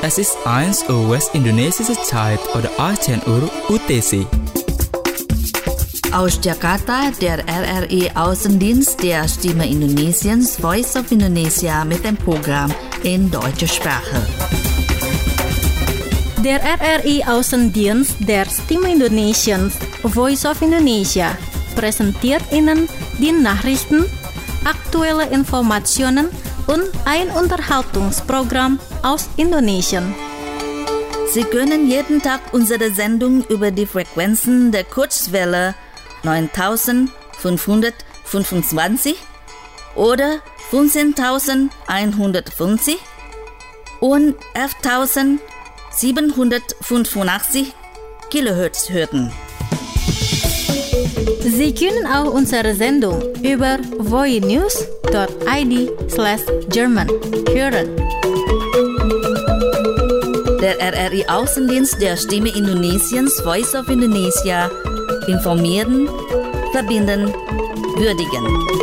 Es ist 1 Uhr West-Indonesische Zeit oder 18 Uhr UTC. Aus Jakarta, der RRI Außendienst der Stimme Indonesiens Voice of Indonesia mit dem Programm in deutscher Sprache. Der RRI Außendienst der Stimme Indonesiens Voice of Indonesia präsentiert Ihnen die Nachrichten, aktuelle Informationen und ein Unterhaltungsprogramm aus Indonesien. Sie können jeden Tag unsere Sendung über die Frequenzen der Kurzwelle 9525 oder 15150 und 11785 Kilohertz hören. Sie können auch unsere Sendung über voinews.id/German hören. Der RRI Außendienst der Stimme Indonesiens Voice of Indonesia informieren, verbinden, würdigen.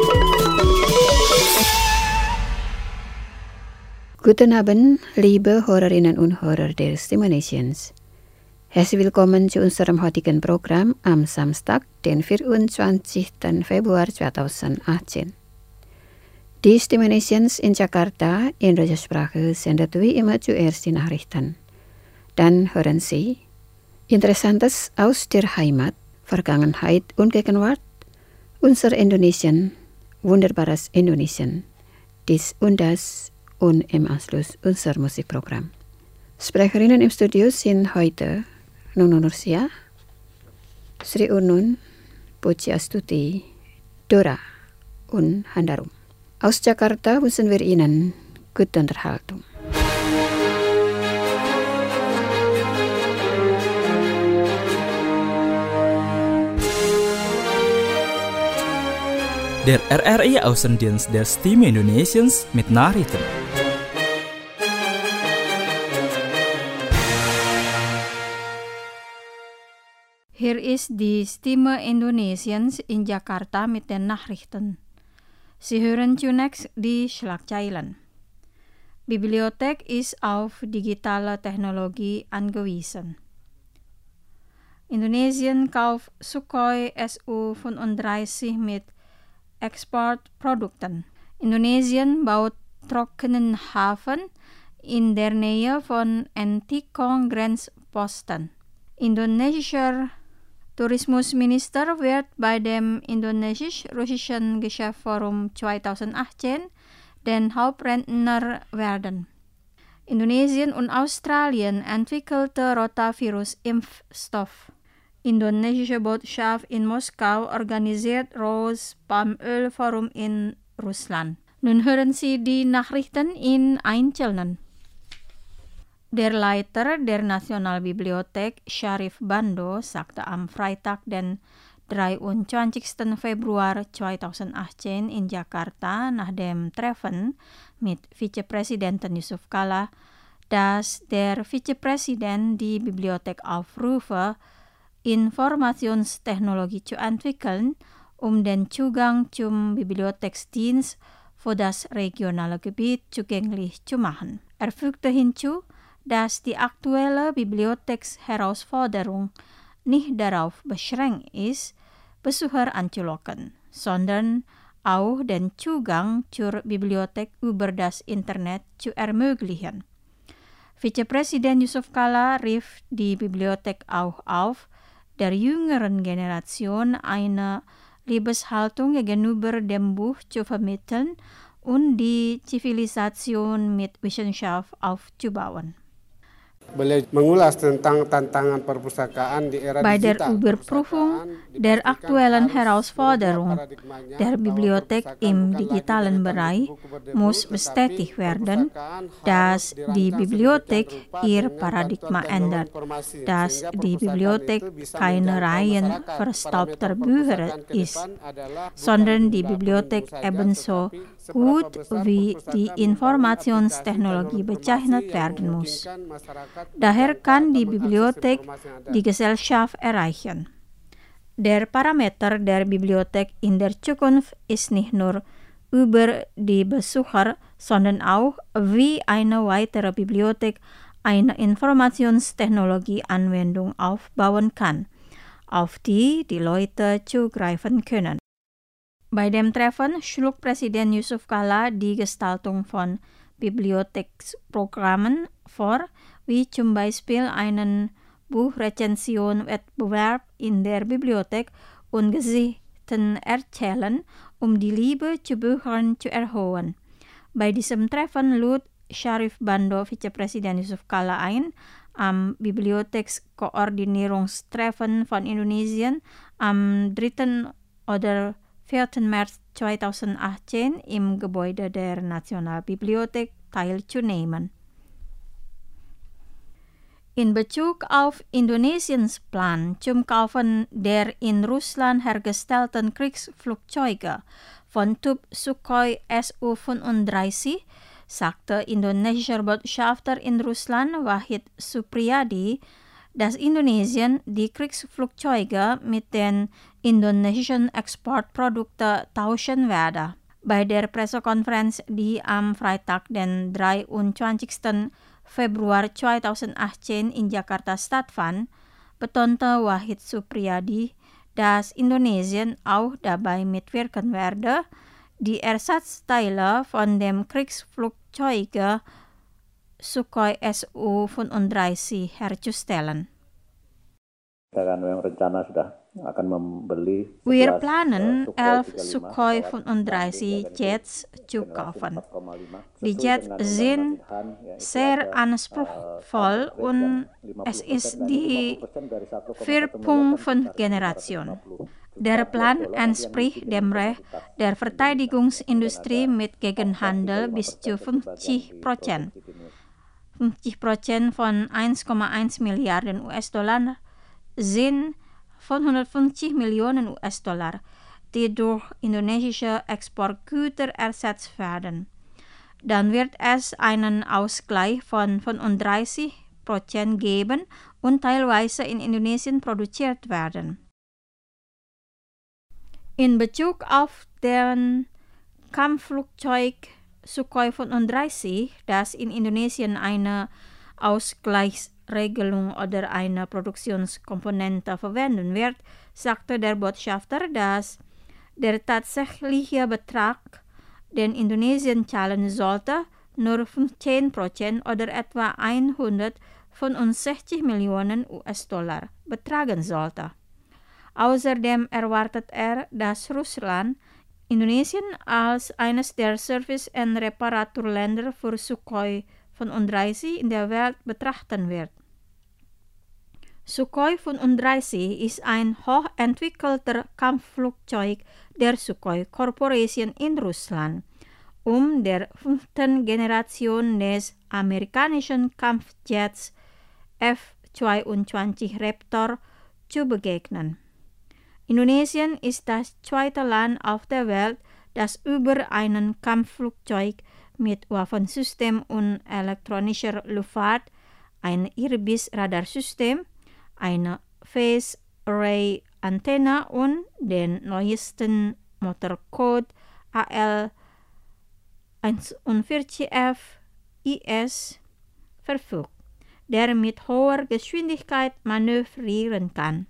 Guten Abend, liebe Hörerinnen und Hörer der Stimme Indonesiens. Herzlich willkommen zu unserem heutigen Programm am Samstag, den 24. Februar 2018. Die Stimme Indonesiens in Jakarta in deutscher Sprache sendet wie immer zuerst die Nachrichten. Dann hören Sie Interessantes aus der Heimat, Vergangenheit und Gegenwart, unser Indonesien, wunderbares Indonesien, dies und das und im Anschluss unser Musikprogramm. Sprecherinnen im Studio sind heute Nunu Nursia, Sri Unun, Puji Astuti, Dora und Handarum. Aus Jakarta wünschen wir Ihnen gute Unterhaltung. Der RRI Außendienst der Stimme Indonesiens mit Nachrichten. Hier ist die Stimme Indonesiens in Jakarta mit den Nachrichten. Sie hören zunächst die Schlagzeilen. Bibliothek ist auf digitale Technologie angewiesen. Indonesien kauft Sukhoi Su-35 mit Exportprodukten. Indonesien baut trockenen Hafen in der Nähe von Entikong Grenzposten. Indonesischer Tourismusminister wird bei dem Indonesisch-Russischen Geschäftsforum 2018 den Hauptredner werden. Indonesien und Australien entwickelte Rotavirus-Impfstoff. Indonesische Botschaft in Moskau organisiert Rose Palmöl Forum in Russland. Nun hören Sie die Nachrichten in Einzelnen. Der Leiter der Nationalbibliothek, Syarif Bando, sagte am Freitag, den 23. Februar 2018 in Jakarta nach dem Treffen mit Vizepräsidenten Yusuf Kala, dass der Vizepräsident die Bibliothek aufrufe, Informationstechnologie zu entwickeln, um den Zugang zum Bibliotheksdienst für das regionale Gebiet zugänglich zu machen. Er fügte hinzu, dass die aktuelle Bibliotheksherausforderung nicht darauf beschränkt ist, Besucher anzulocken, sondern auch den Zugang zur Bibliothek über das Internet zu ermöglichen. Vizepräsident Yusuf Kala rief die Bibliothek auch auf, der jüngeren Generation eine Liebeshaltung gegenüber dem Buch zu vermitteln und die Zivilisation mit Wissenschaft aufzubauen. Beliau mengulas tentang tantangan perpustakaan di era Bei der digital. Überprüfung der aktuellen Herausforderung der Bibliothek im digitalen Bereich muss bestätigt werden, dass die Bibliothek ihr Paradigma ändert, dass die Bibliothek keine Reihen verstaubter Bücher ist, sondern die Bibliothek ebenso gut wie die Informationstechnologie bezeichnet werden muss. Daher kann die Bibliothek die Gesellschaft erreichen. Der Parameter der Bibliothek in der Zukunft ist nicht nur über die Besucher, sondern auch, wie eine weitere Bibliothek eine Informationstechnologie-Anwendung aufbauen kann, auf die Leute zugreifen können. Bei dem Treffen schlug Präsident Yusuf Kala die Gestaltung von Bibliotheksprogrammen vor, wie zum Beispiel einen Buchrezension-Wettbewerb in der Bibliothek und Geschichten erzählen, um die Liebe zu Büchern zu erhöhen. Bei diesem Treffen lud Syarif Bando Vizepräsident Yusuf Kala ein, am Bibliothekskoordinierungstreffen von Indonesien am 3. oder 4. März 2018 im Gebäude der Nationalbibliothek teilzunehmen. In Bezug auf Indonesiens Plan zum Kaufen der in Russland hergestellten Kriegsflugzeuge von Typ Sukhoi Su-35 sagte indonesischer Botschafter in Russland Wahid Supriyadi, dass Indonesien die Kriegsflugzeuge mit den indonesischen Exportprodukten tauschen werde. Bei der Pressekonferenz, die am Freitag, den 23. Februar 2018 in Jakarta stattfand, betonte Wahid Supriyadi, dass Indonesien auch dabei mitwirken werde, die Ersatzteile von dem Kriegsflugzeug Sukhoi Su-35 herzustellen. Wir planen 11 Sukhoi 35 Jets zu kaufen. Die Jets sind sehr anspruchsvoll und es ist die 4.5 Generation. Der Plan entspricht dem Recht der Verteidigungsindustrie mit Gegenhandel bis zu 50%. 50% von 1,1 Milliarden US-Dollar sind 550 Millionen US-Dollar, die durch indonesische Exportgüter ersetzt werden. Dann wird es einen Ausgleich von 35% geben und teilweise in Indonesien produziert werden. In Bezug auf den Kampfflugzeug Sukhoi 35, das in Indonesien eine Ausgleichsregelung oder eine Produktionskomponente verwenden wird, sagte der Botschafter, dass der tatsächliche Betrag, den Indonesien zahlen sollte, nur 15% oder etwa 165 Millionen US-Dollar betragen sollte. Außerdem erwartet er, dass Russland Indonesien als eines der Service- und Reparaturländer für Sukhoi 35 in der Welt betrachten wird. Sukhoi 35 ist ein hochentwickelter Kampfflugzeug der Sukhoi Corporation in Russland, um der 5. Generation des amerikanischen Kampfjets F-22 Raptor zu begegnen. Indonesien ist das zweite Land auf der Welt, das über einen Kampfflugzeug mit Waffensystem und elektronischer Luftfahrt, ein Irbis-Radarsystem, eine Phase-Array-Antenne und den neuesten Motorcode AL-41F IS verfügt, der mit hoher Geschwindigkeit manövrieren kann.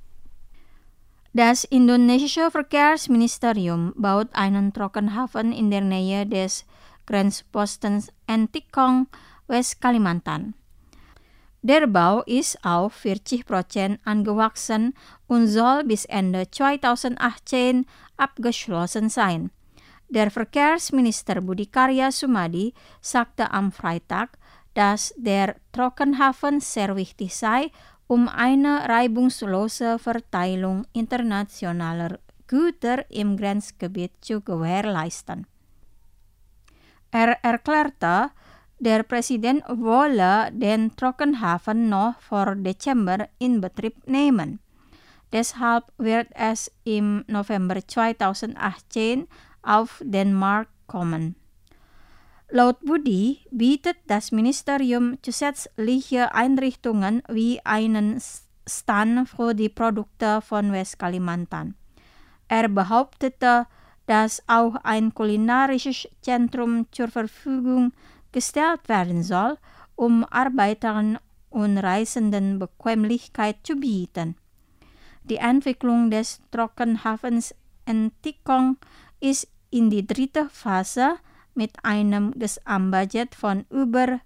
Das indonesische Verkehrsministerium baut einen Trockenhafen in der Nähe des Grenzpostens Entikong, Westkalimantan. Der Bau ist auf 40% angewachsen und soll bis Ende 2018 abgeschlossen sein. Der Verkehrsminister Budi Karya Sumadi sagte am Freitag, dass der Trockenhafen sehr wichtig sei, um eine reibungslose Verteilung internationaler Güter im Grenzgebiet zu gewährleisten. Er erklärte, der Präsident wolle den Trockenhafen noch vor Dezember in Betrieb nehmen. Deshalb wird es im November 2018 auf den Markt kommen. Laut Budi bietet das Ministerium zusätzliche Einrichtungen wie einen Stand für die Produkte von Westkalimantan. Er behauptete, dass auch ein kulinarisches Zentrum zur Verfügung gestellt werden soll, Arbeitern und Reisenden Bequemlichkeit zu bieten. Die Entwicklung des Trockenhafens Entikong ist in die dritte Phase mit einem Gesamtbudget von über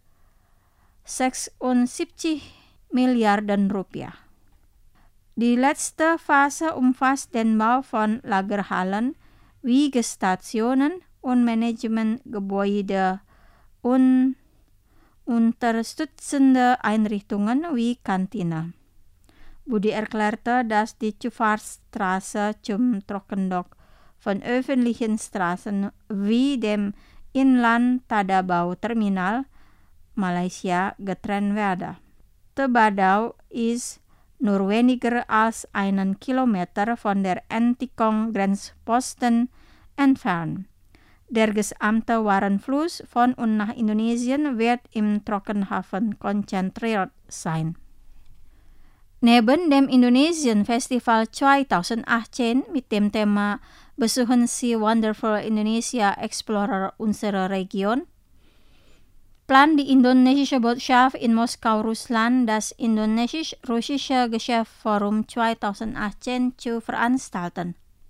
76 Milliarden Rupiah. Die letzte Phase umfasst den Bau von Lagerhallen, Wiegestationen und Managementgebäude und unterstützende Einrichtungen wie Kantine. Budi erklärte, dass die Zufahrtsstraße zum Trockendock von öffentlichen Straßen wie dem Inland-Tadabau-Terminal Malaysia getrennt werde. Tebadau ist nur weniger als 1 Kilometer von der Entikong-Grenzposten entfernt. Der gesamte Warenfluss von und nach Indonesien wird im Trockenhafen konzentriert sein. Neben dem Indonesian Festival 2018 mit dem Thema Besuchen Sie Wonderful Indonesia Explorer unsere Region, plant die indonesische Botschaft in Moskau, Russland, das Indonesisch-Russische Geschäftsforum 2018 zu veranstalten.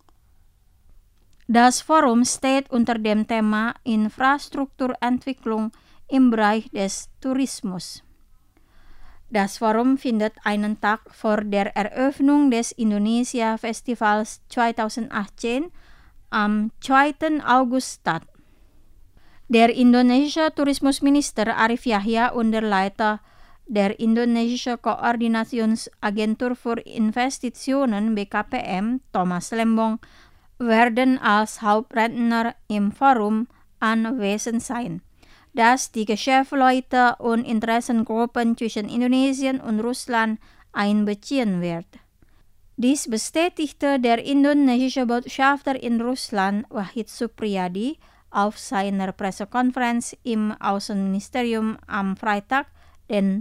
Das Forum steht unter dem Thema Infrastrukturentwicklung im Bereich des Tourismus. Das Forum findet einen Tag vor der Eröffnung des Indonesia Festivals 2018 am 2. August statt. Der indonesische Tourismusminister Arif Yahya und der Leiter der indonesische Koordinationsagentur für Investitionen BKPM, Thomas Lembong, werden als Hauptredner im Forum anwesend sein, das die Geschäftsleute und Interessengruppen zwischen Indonesien und Russland einbeziehen wird. Dies bestätigte der indonesische Botschafter in Russland Wahid Supriyadi auf seiner Pressekonferenz im Außenministerium am Freitag, den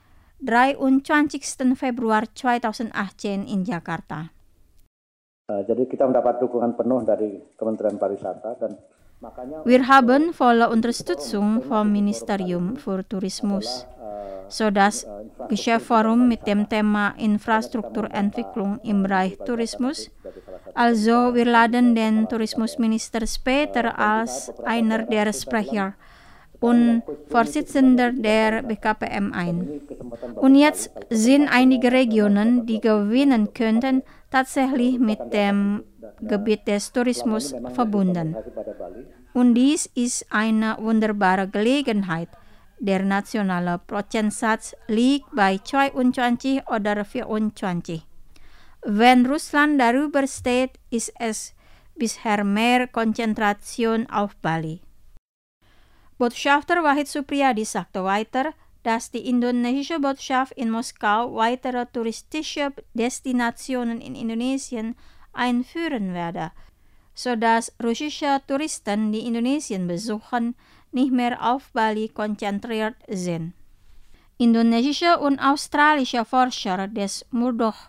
23. Februar 2018 in Jakarta. Jadi kita mendapat dukungan penuh dari Kementerian Pariwisata dan makanya Wir haben volle Unterstützung vom Ministerium für Tourismus. So das Geschäftsforum mit dem Thema Infrastrukturentwicklung im Bereich Tourismus. Also wir laden den Tourismusminister später als einer der Sprecher und Vorsitzender der BKPM ein. Und jetzt sind einige Regionen, die gewinnen könnten, tatsächlich mit dem Gebiet des Tourismus verbunden. Und dies ist eine wunderbare Gelegenheit. Der nationale Prozentsatz liegt bei 22 oder 24. Wenn Russland darüber steht, ist es bisher mehr Konzentration auf Bali. Botschafter Wahid Supriyadi sagte weiter, dass die indonesische Botschaft in Moskau weitere touristische Destinationen in Indonesien einführen werde, sodass russische Touristen, die Indonesien besuchen, nicht mehr auf Bali konzentriert sind. Indonesische und australische Forscher des Murdoch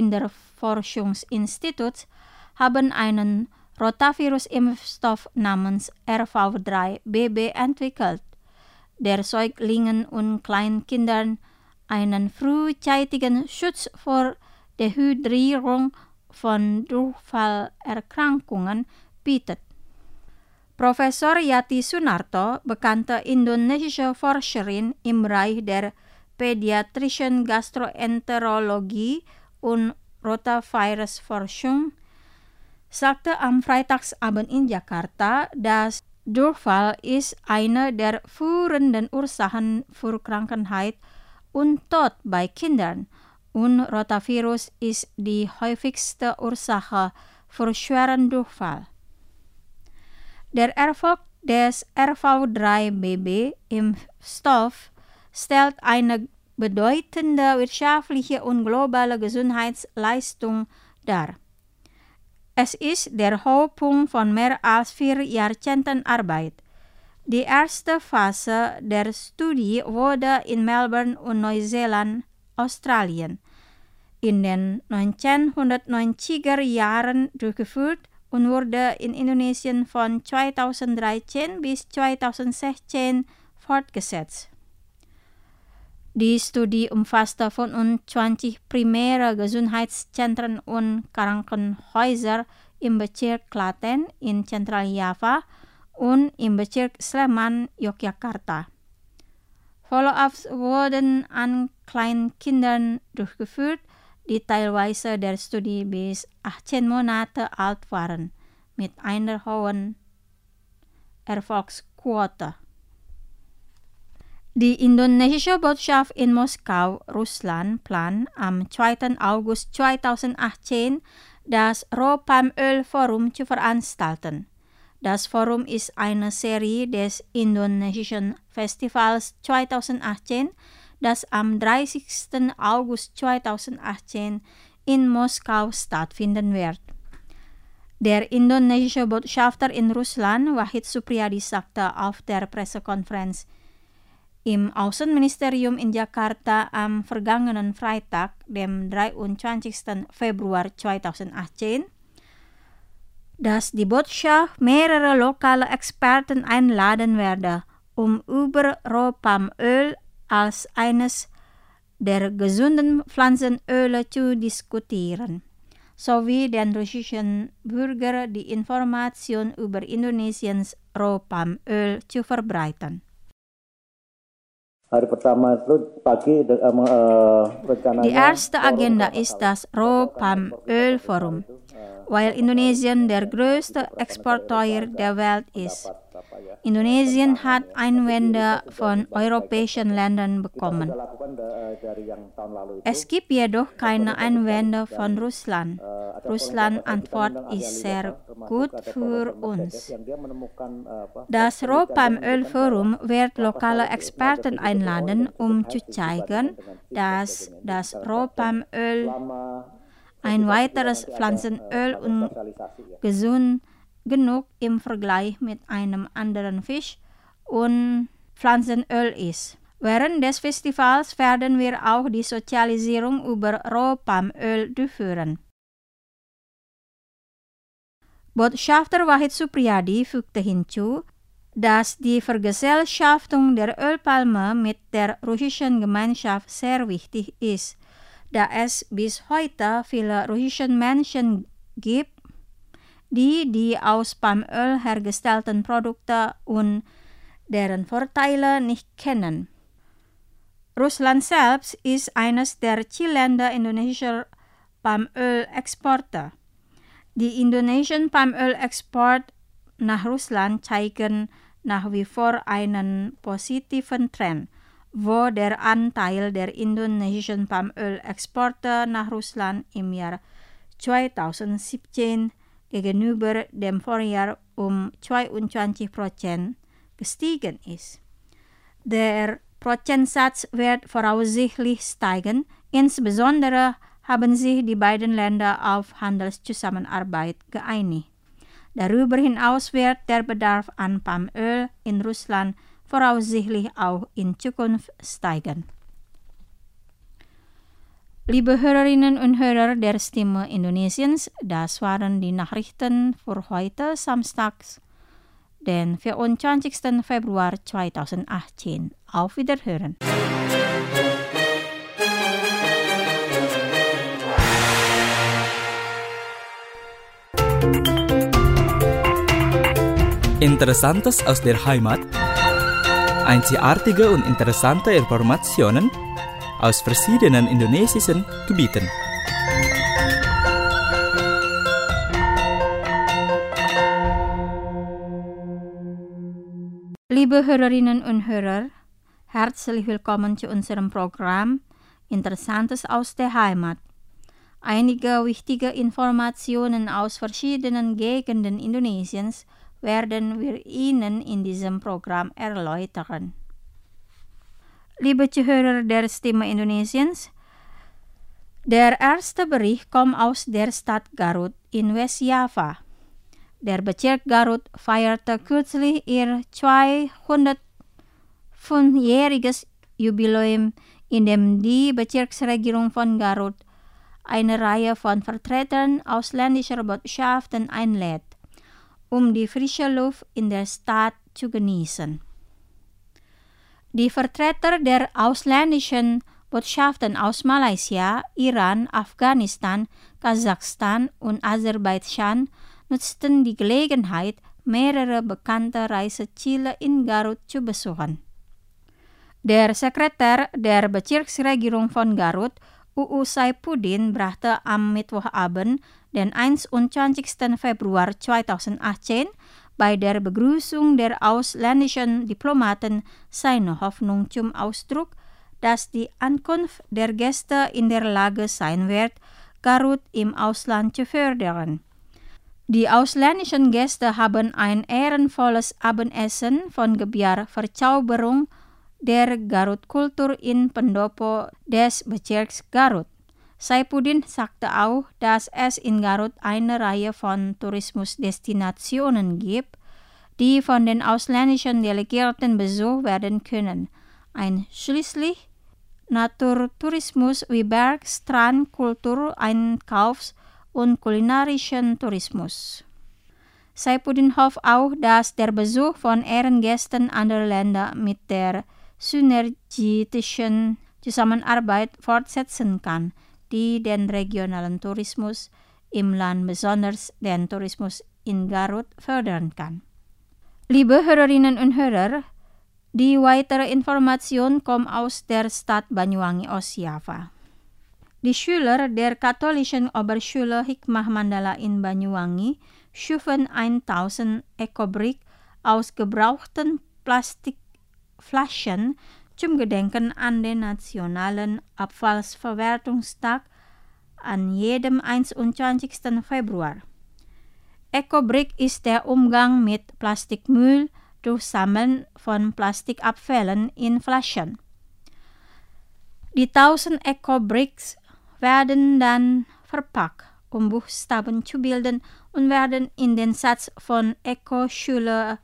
Kinderforschungsinstituts haben einen Rotavirus-Impfstoff namens RV3-BB entwickelt, der Säuglingen und Kleinkindern einen frühzeitigen Schutz vor Dehydrierung von Durchfallerkrankungen bietet. Professor Yati Sunarto, bekannte indonesische Forscherin im Bereich der pädiatrischen Gastroenterologie und Rotavirusforschung, sagte am Freitagsabend in Jakarta, dass Durchfall ist eine der führenden Ursachen für Krankheit und Tod bei Kindern und Rotavirus ist die häufigste Ursache für schweren Durchfall. Der Erfolg des RV3-BB-Impfstoff stellt eine bedeutende wirtschaftliche und globale Gesundheitsleistung dar. Es ist der Höhepunkt von mehr als 4 Jahrzehnten Arbeit. Die erste Phase der Studie wurde in Melbourne und Neuseeland, Australien, in den 1990er Jahren durchgeführt und wurde in Indonesien von 2013 bis 2016 fortgesetzt. Die Studie umfasste 25 primäre Gesundheitszentren und Krankenhäuser im Bezirk Klaten in Zentraljava und im Bezirk Sleman, Yogyakarta. Follow-ups wurden an Kleinkindern durchgeführt, die teilweise der Studie bis 18 Monate alt waren, mit einer hohen Erfolgsquote. Die indonesische Botschaft in Moskau, Russland, plant am 2. August 2018 das Rohpalmöl-Forum zu veranstalten. Das Forum ist eine Serie des indonesischen Festivals 2018, das am 30. August 2018 in Moskau stattfinden wird. Der indonesische Botschafter in Russland, Wahid Supriyadi, sagte auf der Pressekonferenz im Außenministerium in Jakarta am vergangenen Freitag, dem 23. Februar 2018, dass die Botschaft mehrere lokale Experten einladen werde, um über Rohpalmöl als eines der gesunden Pflanzenöle zu diskutieren, sowie den russischen Bürgern die Information über Indonesiens Rohpalmöl zu verbreiten. Hari pertama itu pagi rencananya. Die erste Agenda ist das Rohpalmöl-Forum, weil Indonesien der größte Exporteur der Welt ist. Indonesien hat Einwände von europäischen Ländern bekommen. Es gibt jedoch keine Einwände von Russland. Russlands Antwort ist sehr gut für uns. Das Rohpalmöl-Forum wird lokale Experten einladen, um zu zeigen, dass das Rohpalmöl ein weiteres Pflanzenöl und gesund genug im Vergleich mit einem anderen Fisch und Pflanzenöl ist. Während des Festivals werden wir auch die Sozialisierung über Rohpalmöl durchführen. Botschafter Wahid Supriyadi fügte hinzu, dass die Vergesellschaftung der Ölpalme mit der russischen Gemeinschaft sehr wichtig ist, da es bis heute viele russische Menschen gibt, die aus Palmöl hergestellten Produkte und deren Vorteile nicht kennen. Russland selbst ist eines der Zielländer indonesischer Palmölexporte. Die indonesischen Palmölexport nach Russland zeigen nach wie vor einen positiven Trend, wo der Anteil der indonesischen Palmölexporte nach Russland im Jahr 2017 gegenüber dem Vorjahr 22% gestiegen ist. Der Prozentsatz wird voraussichtlich steigen, insbesondere haben sich die beiden Länder auf Handelszusammenarbeit geeinigt. Darüber hinaus wird der Bedarf an Palmöl in Russland voraussichtlich auch in Zukunft steigen. Liebe Hörerinnen und Hörer der Stimme Indonesiens, das waren die Nachrichten für heute Samstags, den 24. Februar 2018. Auf Wiederhören. Interessantes aus der Heimat. Einzigartige und interessante Informationen aus verschiedenen indonesischen Gebieten. Liebe Hörerinnen und Hörer, herzlich willkommen zu unserem Programm Interessantes aus der Heimat. Einige wichtige Informationen aus verschiedenen Gegenden Indonesiens werden wir Ihnen in diesem Programm erläutern. Liebe Zuhörer der Stimme Indonesiens, der erste Bericht kommt aus der Stadt Garut in Westjava. Der Bezirk Garut feierte kürzlich ihr 205-jähriges Jubiläum, in dem die Bezirksregierung von Garut eine Reihe von Vertretern ausländischer Botschaften einlädt, um die frische Luft in der Stadt zu genießen. Die Vertreter der ausländischen Botschaften aus Malaysia, Iran, Afghanistan, Kasachstan und Aserbaidschan nutzten die Gelegenheit, mehrere bekannte Reiseziele in Garut zu besuchen. Der Sekretär der Bezirksregierung von Garut, UU Saipuddin, brachte am Mittwochabend, den 21. Februar 2018, bei der Begrüßung der ausländischen Diplomaten seine Hoffnung zum Ausdruck, dass die Ankunft der Gäste in der Lage sein wird, Garut im Ausland zu fördern. Die ausländischen Gäste haben ein ehrenvolles Abendessen von Gebiar Verzauberung der Garut-Kultur in Pendopo des Bezirks Garut. Saipuddin sagte auch, dass es in Garut eine Reihe von Tourismusdestinationen gibt, die von den ausländischen Delegierten besucht werden können, einschließlich Naturtourismus wie Berg-, Strand-, Kultur-, Einkaufs- und kulinarischen Tourismus. Saipuddin hofft auch, dass der Besuch von Ehrengästen anderer Länder mit der synergitischen Zusammenarbeit fortsetzen kann, die den regionalen Tourismus im Land, besonders den Tourismus in Garut, fördern kann. Liebe Hörerinnen und Hörer, die weitere Information kommt aus der Stadt Banyuwangi, Ostjava. Die Schüler der katholischen Oberschule Hikmah Mandala in Banyuwangi schufen 1000 Ecobrick aus gebrauchten Plastikflaschen zum Gedenken an den Nationalen Abfallsverwertungstag an jedem 21. Februar. Ecobrick ist der Umgang mit Plastikmüll durch Sammeln von Plastikabfällen in Flaschen. Die 1000 Ecobricks werden dann verpackt, um Buchstaben zu bilden und werden in den Satz von Eco-Schule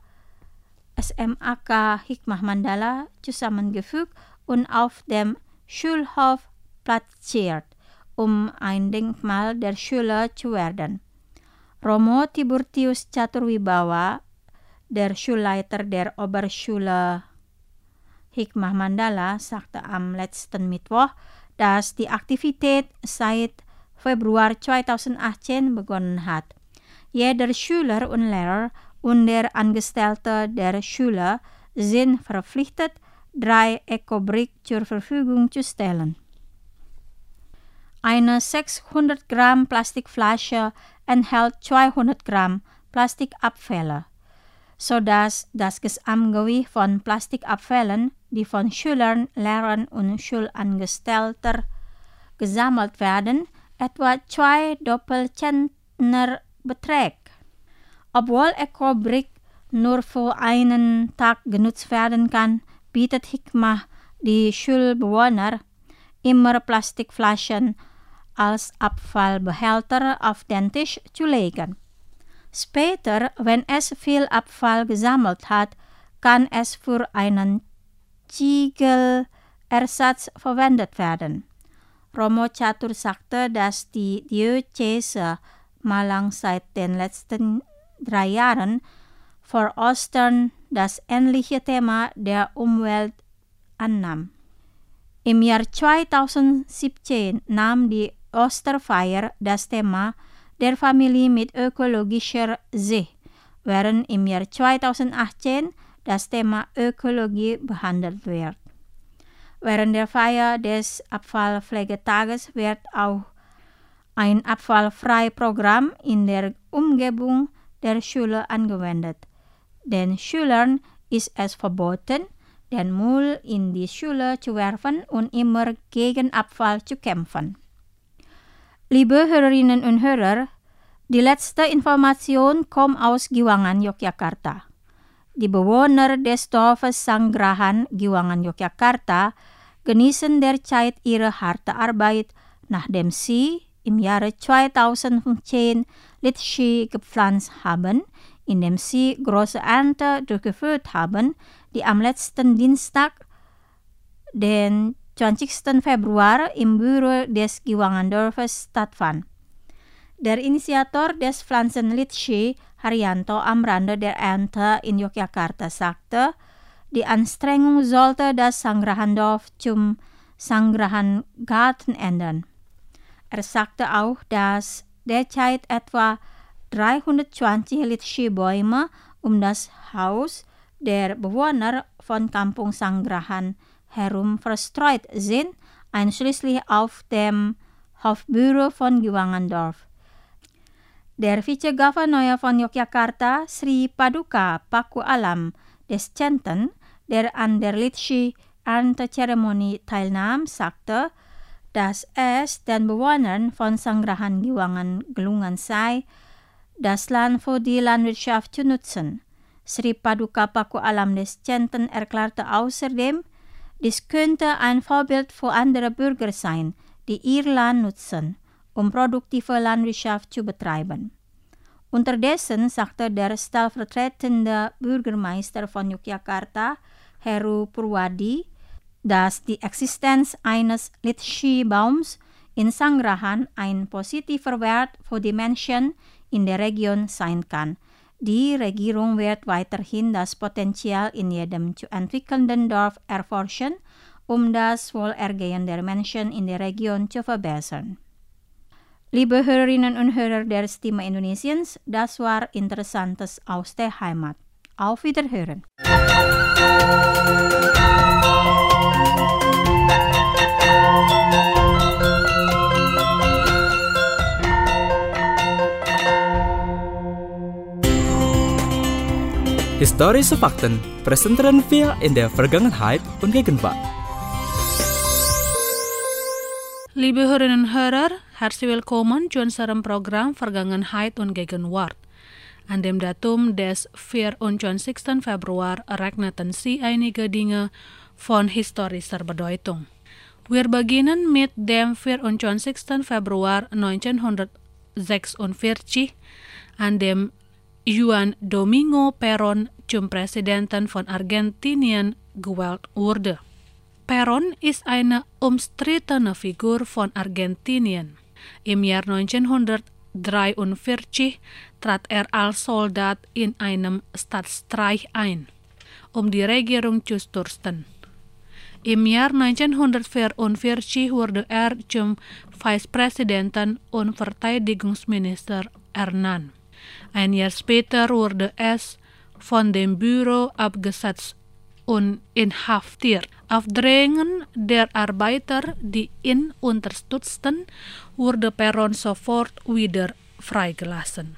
SMAK Hikmah Mandala zusammengefügt und auf dem Schulhof platziert, um ein Denkmal der Schüler zu werden. Romo Tiburtius Caturwibawa, der Schulleiter der Oberschule Hikmah Mandala, sagte am letzten Mittwoch, dass die Aktivität seit Februar 2018 begonnen hat. Jeder Schüler und Lehrer und der Angestellte der Schule sind verpflichtet, 3 Ecobrick zur Verfügung zu stellen. Eine 600 Gramm Plastikflasche enthält 200 Gramm Plastikabfälle, sodass das Gesamtgewicht von Plastikabfällen, die von Schülern, Lehrern und Schulangestellten gesammelt werden, etwa 2 Doppelzentner beträgt. Obwohl Ecobrick nur für einen Tag genutzt werden kann, bietet Hikmah die Schulbewohner immer Plastikflaschen als Abfallbehälter auf den Tisch zu legen. Später, wenn es viel Abfall gesammelt hat, kann es für einen Ziegelersatz verwendet werden. Romo Catur sagte, dass die Diözese Malang seit den letzten 3 Jahren vor Ostern das ähnliche Thema der Umwelt annahm. Im Jahr 2017 nahm die Osterfeier das Thema der Familie mit ökologischer Sicht, während im Jahr 2018 das Thema Ökologie behandelt wird. Während der Feier des Abfallpflegetages wird auch ein Abfallfrei-Programm in der Umgebung der Schule angewendet. Den Schülern ist es verboten, den Müll in die Schule zu werfen und immer gegen Abfall zu kämpfen. Liebe Hörerinnen und Hörer, die letzte Information kommt aus Giwangan, Yogyakarta. Die Bewohner des Dorfes Sanggrahan, Giwangan, Yogyakarta, genießen derzeit ihre harte Arbeit, nachdem sie im Jahre 2015 Litchi gepflanzt haben, indem sie große Ernte durchgeführt haben, die am letzten Dienstag, den 20. Februar, im Büro des Giwangan-Dorfes stattfand. Der Initiator des Pflanzen Litchi, Haryanto, am Rande der Ernte in Yogyakarta sagte, die Anstrengung sollte das Sangrahandorf zum Sangrahangarten ändern. Sagte auch, dass derzeit etwa 320 Litchi-Bäume das Haus der Bewohner von Kampung Sangrahan herum verstreut sind, einschließlich auf dem Hofbüro von Giwangendorf. Der Vize-Gouverneur von Yogyakarta, Sri Paduka Pakualam Descenten, der an der Litchi-Erntezeremonie teilnahm, sagte, dass es den Bewohnern von Sangrahan Giwangan gelungen sei, das Land für die Landwirtschaft zu nutzen. Sri Paduka Pakualam Descenten erklärte außerdem, dies könnte ein Vorbild für andere Bürger sein, die ihr Land nutzen, produktive Landwirtschaft zu betreiben. Unterdessen sagte der stellvertretende Bürgermeister von Yogyakarta, Heru Purwadi, dass die Existenz eines Litchi-Baums in Sangrahan ein positiver Wert für die Menschen in der Region sein kann. Die Regierung wird weiterhin das Potenzial in jedem zu entwickelnden Dorf erforschen, das Wohlergehen der Menschen in der Region zu verbessern. Liebe Hörerinnen und Hörer der Stimme Indonesiens, das war Interessantes aus der Heimat. Auf Wiederhören. Historische Fakten präsentieren wir in der Vergangenheit und Gegenwart. Liebe Hörerinnen und Hörer, herzlich willkommen zu unserem Programm Vergangenheit und Gegenwart. An dem Datum des 24. Februar ereigneten sie einige Dinge von historischer Bedeutung. Wir beginnen mit dem 24. Februar 1946, an dem Juan Domingo Perón zum Präsidenten von Argentinien gewählt wurde. Perón ist eine umstrittene Figur von Argentinien. Im Jahr 1943 trat er als Soldat in einem Staatsstreich ein, die Regierung zu stürzen. Im Jahr 1944 wurde er zum Vizepräsidenten und Verteidigungsminister ernannt. Ein Jahr später wurde es von dem Büro abgesetzt und inhaftiert. Auf Drängen der Arbeiter, die ihn unterstützten, wurde Perón sofort wieder freigelassen.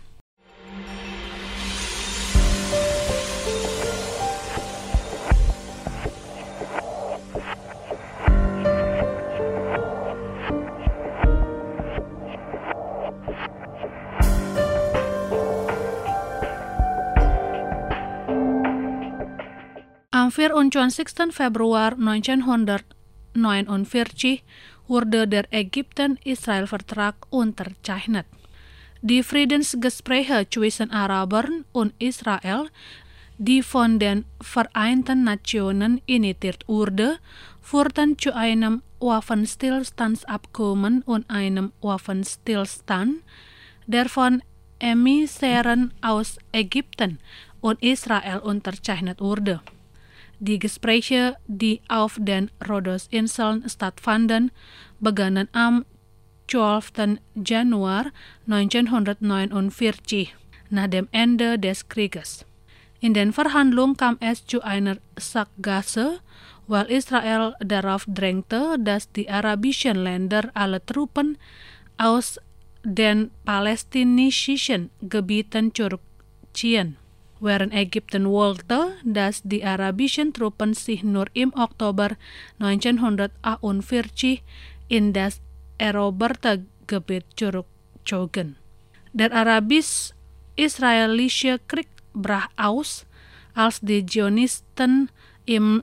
Am 24. Februar 1949 wurde der Ägypten-Israel-Vertrag unterzeichnet. Die Friedensgespräche zwischen Arabern und Israel, die von den Vereinten Nationen initiiert wurde, führten zu einem Waffenstillstandsabkommen und einem Waffenstillstand, der von Emissären aus Ägypten und Israel unterzeichnet wurde. Die Gespräche, die auf den Rhodos-Inseln stattfanden, begannen am 12. Januar 1949, nach dem Ende des Krieges. In den Verhandlungen kam es zu einer Sackgasse, weil Israel darauf drängte, dass die arabischen Länder alle Truppen aus den palästinensischen Gebieten zurückziehen. Während Ägypten wollte, dass die arabischen Truppen sich nur im Oktober 1941 in das eroberte Gebiet zurückzogen. Der arabisch-israelische Krieg brach aus, als die Zionisten im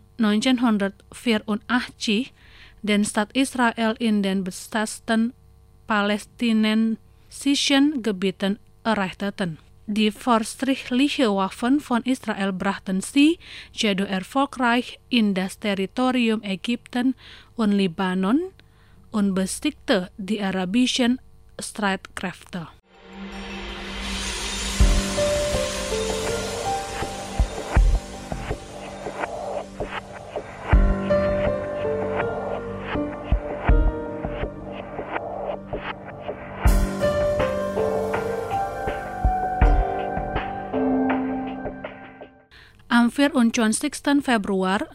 1984 den Staat Israel in den besetzten palästinensischen Gebieten erreichten. Die fortschrittlichen Waffen von Israel brachten sie jedoch erfolgreich in das Territorium Ägypten und Libanon und besiegte die arabischen Streitkräfte. Am 24. Februar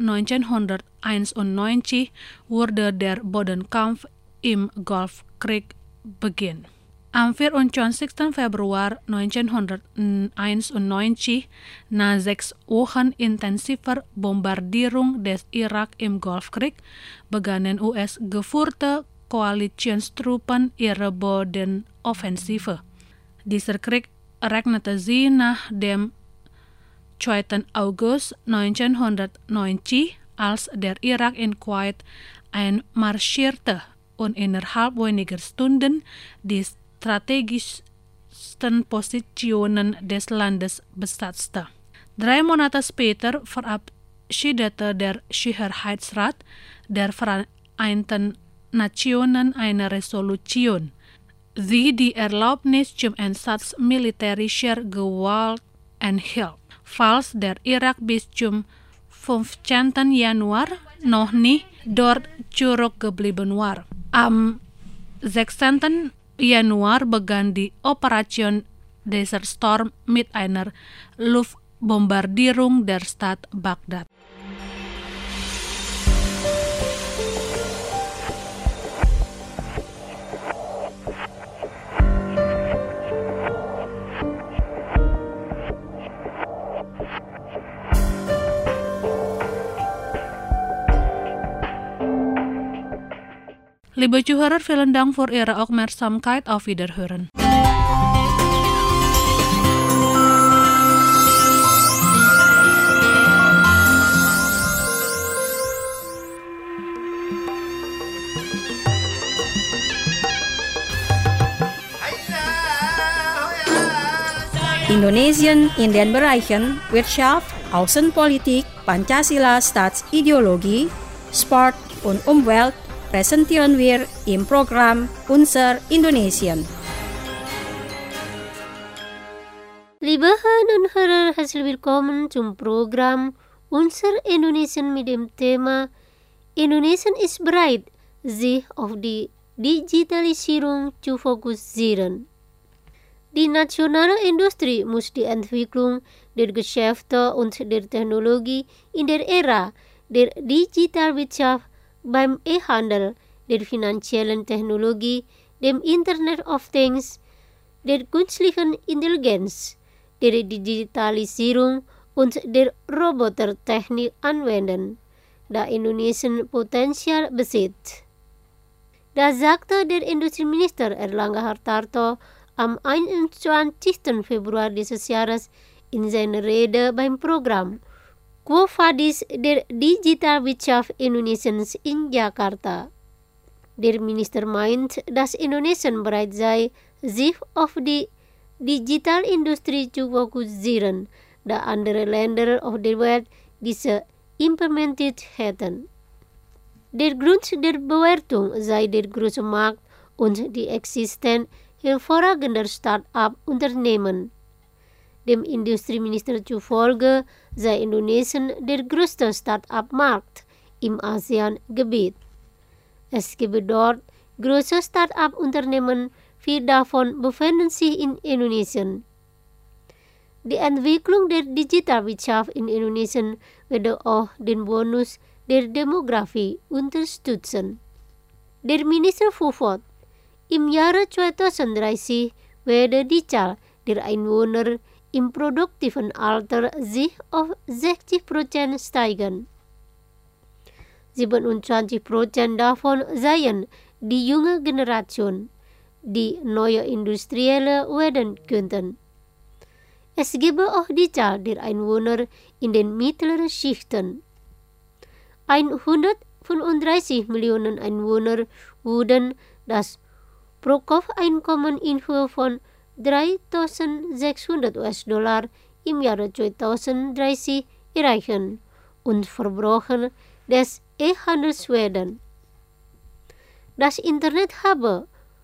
1991 wurde der Bodenkampf im Gulf Krieg beginn. Am 24. Februar 1991, nach 6 Wochen intensiver Bombardierung des Irak im Golfkrieg, begannen US-geführte Koalitionstruppen ihre Bodenoffensive. Dieser Krieg rechnete sie nach dem 2. August 1990, als der Irak in Kuwait einmarschierte und innerhalb weniger Stunden die strategischsten Positionen des Landes besetzte. 3 Monate später verabschiedete der Sicherheitsrat der Vereinten Nationen eine Resolution, die die Erlaubnis zum Einsatz militärischer Gewalt enthält, falls der Irak bis zum 15. Januar noch nicht dort zurückgeblieben war. Am 16. Januar begann die Operation Desert Storm mit einer Luftbombardierung der Stadt Bagdad. Liebe Zuhörer, vielen Dank für Ihre Aufmerksamkeit. Auf Wiederhören. Indonesien in den Bereichen Wirtschaft, Außenpolitik, Pancasila Staatsideologie, Sport und Umwelt präsentieren wir im Programm Unser Indonesien. Liebe Hörerinnen und Hörer, herzlich willkommen zum Programm Unser Indonesien mit dem Thema Indonesien ist bereit, sich auf die Digitalisierung zu fokussieren. Die nationale Industrie muss die Entwicklung der Geschäfte und der Technologie in der Ära der Digitalwirtschaft beim E-Handel, der finanziellen Technologie, dem Internet of Things, der künstlichen Intelligenz, der Digitalisierung und der Robotertechnik anwenden, da Indonesien Potenzial besitzt. Das sagte der Industrieminister Erlangga Hartarto am 21. Februar dieses Jahres in seiner Rede beim Programm Quo Vadis der Digitalwirtschaft Indonesiens in Jakarta. Der Minister meint, dass Indonesien bereit sei, sich auf die Digitalindustrie zu fokussieren, da andere Länder auf der Welt diese implementiert hätten. Der Grund der Bewertung sei der große Markt und die Existenz hervorragender Start-up-Unternehmen. Dem Industrieminister zufolge sei Indonesien der größte Start-up-Markt im ASEAN-Gebiet. Es gebe dort große Start-up-Unternehmen, 4 davon befinden sich in Indonesien. Die Entwicklung der Digitalwirtschaft in Indonesien werde auch den Bonus der Demografie unterstützen. Der Minister fuhr fort, im Jahre 2030 werde die Zahl der Einwohner im produktiven Alter sich auf 60% steigen. 27% davon seien die junge Generation, die neue Industrielle werden könnten. Es gebe auch die Zahl der Einwohner in den mittleren Schichten. 135 Millionen Einwohner würden das Pro-Kopf-Einkommen in Höhe von $3.600 im Jahre 2030 erreichen und Verbraucher des E-Handels werden. Das Internet habe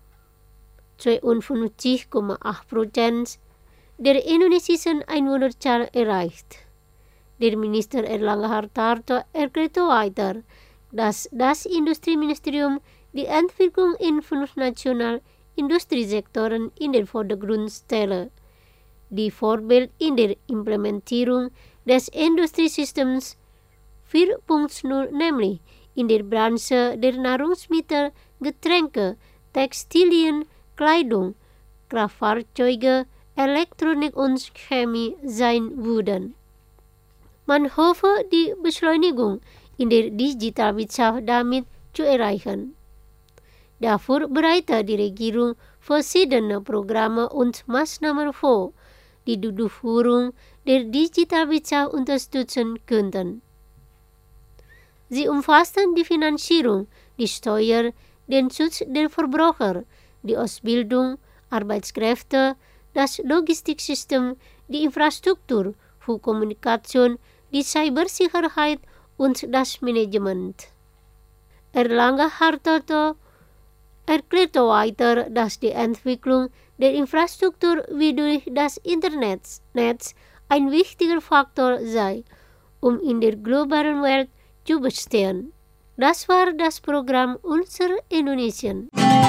52,8% der indonesischen Einwohnerzahl erreicht. Der Minister Erlangga Hartarto erklärte weiter, dass das Industrieministerium die Entwicklung in 5 nationalen Industriesektoren in den Vordergrund stelle, die Vorbild in der Implementierung des Industriesystems 4.0, nämlich in der Branche der Nahrungsmittel, Getränke, Textilien, Kleidung, Kraftfahrzeuge, Elektronik und Chemie sein würden. Man hoffe, die Beschleunigung in der Digitalwirtschaft damit zu erreichen. Dafür bereitet die Regierung verschiedene Programme und Maßnahmen vor, die die Durchführung der Digitalwirtschaft unterstützen könnten. Sie umfassen die Finanzierung, die Steuer, den Schutz der Verbraucher, die Ausbildung, Arbeitskräfte, das Logistiksystem, die Infrastruktur für Kommunikation, die Cybersicherheit und das Management. Erlangga Hartarto erklärte weiter, dass die Entwicklung der Infrastruktur wie durch das Internetnetz ein wichtiger Faktor sei, um in der globalen Welt zu bestehen. Das war das Programm Unser Indonesien.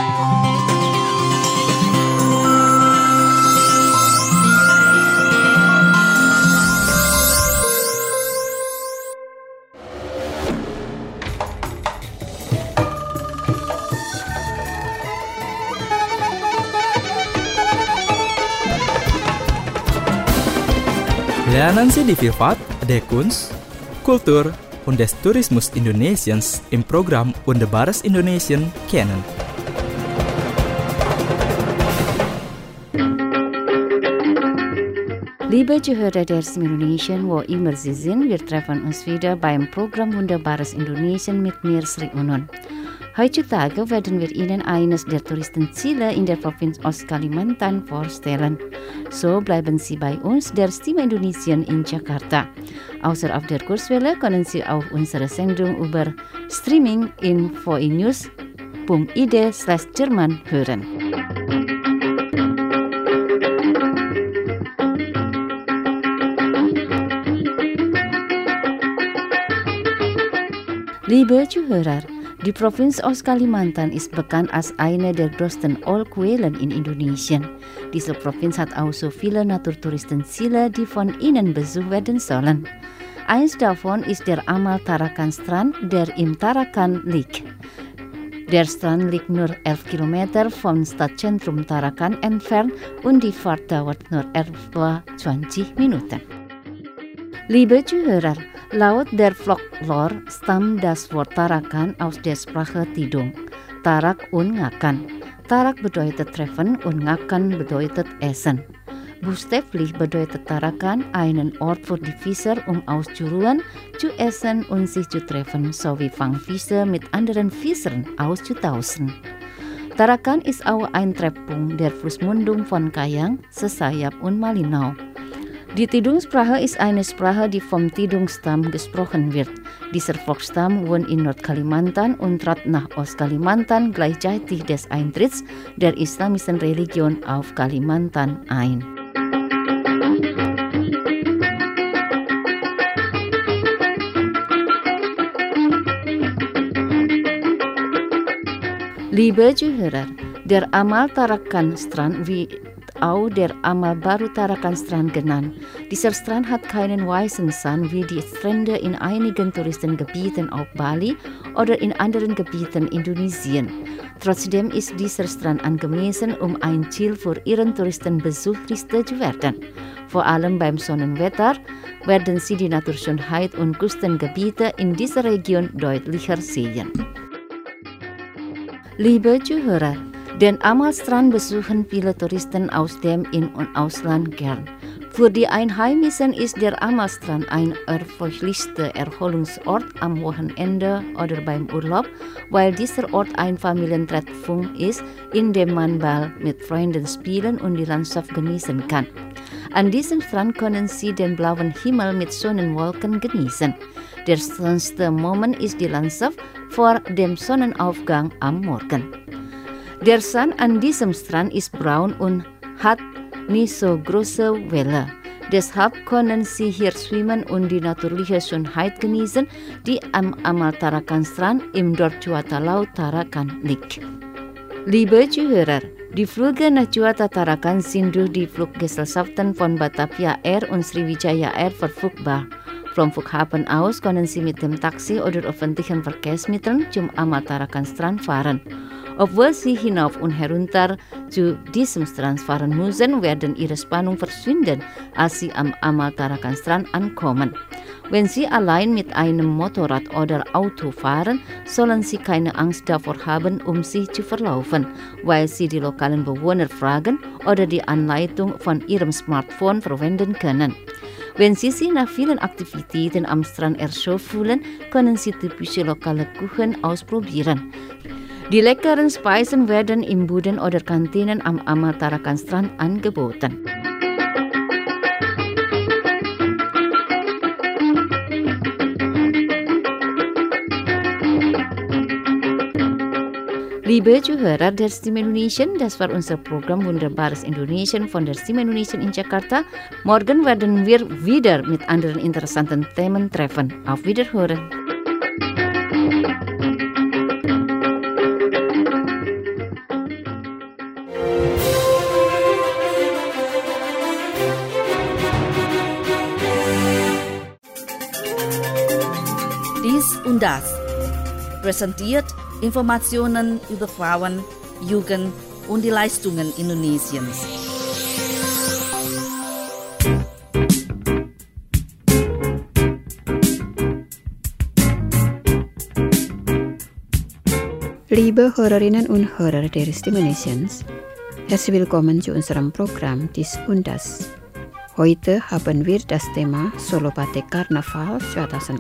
Lernen Sie die Vielfalt der Kunst, Kultur und des Tourismus Indonesiens im Programm Wunderbares Indonesien kennen. Liebe Zuhörer der Stimme Indonesien, wo immer Sie sind, wir treffen uns wieder beim Programm Wunderbares Indonesien mit mir, Sri Unun. Heutzutage werden wir Ihnen eines der Touristenziele in der Provinz Ostkalimantan vorstellen. So bleiben Sie bei uns, der Stimme Indonesien in Jakarta. Außer auf der Kurzwelle können Sie auch unsere Sendung über Streaming in voinews.id/Jerman hören. Liebe Zuhörer, die Provinz Ostkalimantan ist bekannt als eine der größten Ölquellen in Indonesien. Diese Provinz hat auch so viele Naturtouristenziele, die von Ihnen besucht werden sollen. Eins davon ist der Amal Tarakan Strand, der im Tarakan liegt. Der Strand liegt nur 11 Kilometer vom Stadtzentrum Tarakan entfernt und die Fahrt dauert nur etwa 20 Minuten. Liebe Zuhörer, laut der Folklore stammt das Wort Tarakan aus der Sprache Tidung, Tarak und Ngakan. Tarak bedeutet treffen und Ngakan bedeutet essen. Buchstäblich bedeutet Tarakan einen Ort für die Fischer, um auszuruhen, zu essen und sich zu treffen, sowie Fangfische mit anderen Fischern auszutauschen. Tarakan ist auch ein Treffpunkt der Flussmündung von Kayang, Sesayap und Malinau. Die Tidung-Sprache ist eine Sprache, die vom Tidung-Stamm gesprochen wird. Dieser Volksstamm wohnt in Nordkalimantan und trat nach Ostkalimantan gleichzeitig des Eintritts der islamischen Religion auf Kalimantan ein. Liebe Zuhörer, der Amal Tarakan Strand, wie auch der Amal Baru Tarakan Strand genannt. Dieser Strand hat keinen weißen Sand wie die Strände in einigen Touristengebieten auf Bali oder in anderen Gebieten Indonesien. Trotzdem ist dieser Strand angemessen, um ein Ziel für Ihren Touristenbesuchliste zu werden. Vor allem beim Sonnenwetter werden Sie die Naturschönheit und Küstengebiete in dieser Region deutlicher sehen. Liebe Zuhörer, den Amal-Strand besuchen viele Touristen aus dem In- und Ausland gern. Für die Einheimischen ist der Amal-Strand ein erfreulichster Erholungsort am Wochenende oder beim Urlaub, weil dieser Ort ein Familientreffpunkt ist, in dem man Ball mit Freunden spielen und die Landschaft genießen kann. An diesem Strand können Sie den blauen Himmel mit Sonnenwolken genießen. Der schönste Moment ist die Landschaft vor dem Sonnenaufgang am Morgen. Der Sand an diesem Strand ist braun und hat nicht so große Wellen. Deshalb können Sie hier schwimmen und die natürliche Schönheit genießen, die am Amal Tarakan Strand im Dorf Cuatalau Tarakan liegt. Liebe Zuhörer, die Flüge nach Jakarta sind durch die Fluggesellschaften von Batavia Air und Sriwijaya Air verfügbar. Vom Flughafen aus können Sie mit dem Taxi oder öffentlichen Verkehrsmitteln zum Amal-Tarakan Strand fahren. Obwohl Sie hinauf und herunter zu diesem Strand fahren müssen, werden Ihre Spannung verschwinden, als Sie am Amal-Tarakan Strand ankommen. Wenn Sie allein mit einem Motorrad oder Auto fahren, sollen Sie keine Angst davor haben, sich zu verlaufen, weil Sie die lokalen Bewohner fragen oder die Anleitung von Ihrem Smartphone verwenden können. Wenn Sie sich nach vielen Aktivitäten am Strand erschöpft fühlen, können Sie typische lokale Küchen ausprobieren. Die leckeren Speisen werden in Buden oder Kantinen am Amal-Tarakan Strand angeboten. Liebe Zuhörer der Stimme Indonesien, das war unser Programm Wunderbares Indonesien von der Stimme Indonesien in Jakarta. Morgen werden wir wieder mit anderen interessanten Themen treffen. Auf Wiederhören. Dies und das. Präsentiert Informationen über Frauen, Jugend und die Leistungen Indonesiens. Liebe Hörerinnen und Hörer der Stimme Indonesiens, herzlich willkommen zu unserem Programm Dies und Das. Heute haben wir das Thema Solo Batik Karnaval 2018.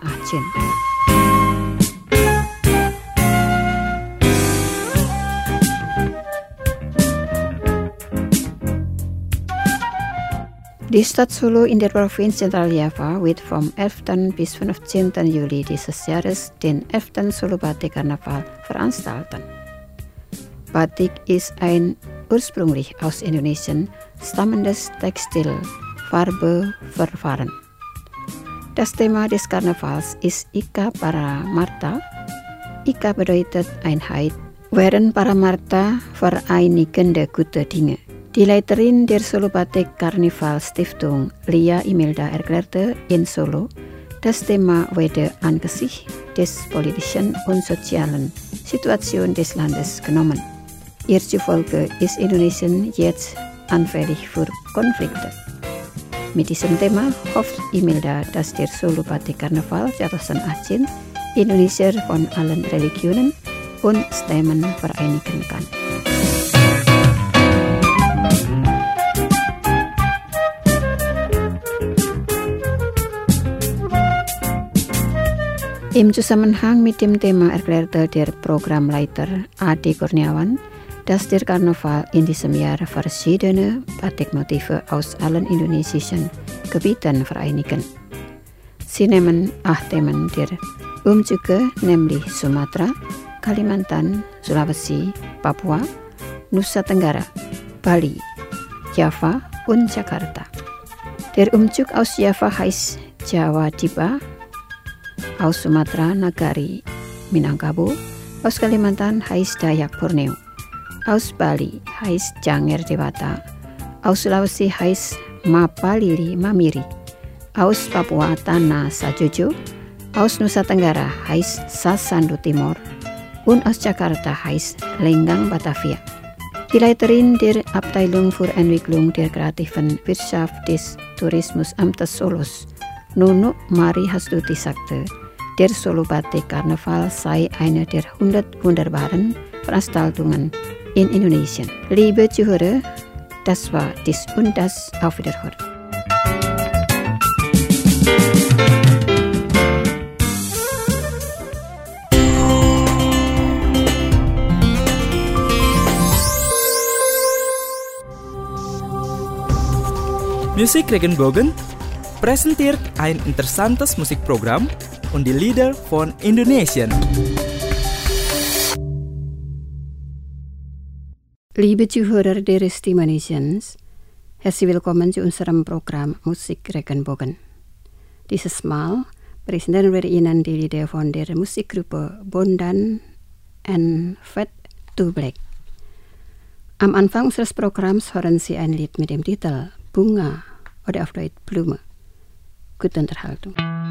Die Stadt Solo in der Provinz Zentraljava wird vom 11. bis 15. Juli dieses Jahres den 11. Solo Batik Karnaval veranstalten. Batik ist ein ursprünglich aus Indonesien stammendes Textil, Farbe, Verfahren. Das Thema des Karnevals ist Ika Paramarta. Ika bedeutet Einheit, während Paramarta vereinigende gute Dinge. Die Leiterin der Solo Batik Karneval Stiftung, Lia Imelda, erklärte in Solo, das Thema werde angesichts des politischen und sozialen Situation des Landes genommen. Ihr zufolge ist Indonesien jetzt anfällig für Konflikte. Mit diesem Thema hofft Imelda, dass der Solo Batik Karneval 2018 Indonesia von allen Religionen und Stämmen vereinigen kann. Im Zusammenhang mit dem Thema erklärte der Programmleiter Adi Kurniawan, dass der Karneval in diesem Jahr verschiedene Batikmotive aus allen indonesischen Gebieten vereinigen. Sie nehmen 8 Themen der Umzüge, nämlich Sumatera, Kalimantan, Sulawesi, Papua, Nusa Tenggara, Bali, Java und Jakarta. Der Umzug aus Java heißt Jawa Tiba, aus Sumatera Nagari Minangkabau, aus Kalimantan heißt Dayak Borneo, aus Bali heißt Janger Dewata, aus Sulawesi heißt Mapalili Mamiri, aus Papua Tanah Sajojo, aus Nusa Tenggara heißt Sasandu Timor und aus Jakarta heißt Lenggang Batavia. Die Leiterin der Abteilung für Entwicklung der kreativen Wirtschaft des Tourismusamtes Solos, Nunu Mari Hasduti, sagte, der Solo Batik Karneval sei eine der 100 wunderbaren Veranstaltungen in Indonesien. Liebe Zuhörer, das war Dies und Das. Auf Wiederhören. Musik Regenbogen präsentiert ein interessantes Musikprogramm und die Lieder von Indonesien. Liebe Zuhörer der Stimme Indonesiens, herzlich willkommen zu unserem Programm Musik Regenbogen. Dieses Mal präsentieren wir Ihnen die Lieder von der Musikgruppe Bondan and Fade to Black. Am Anfang unseres Programms hören Sie ein Lied mit dem Titel Bunga oder auf Deutsch Blume. Gute Unterhaltung.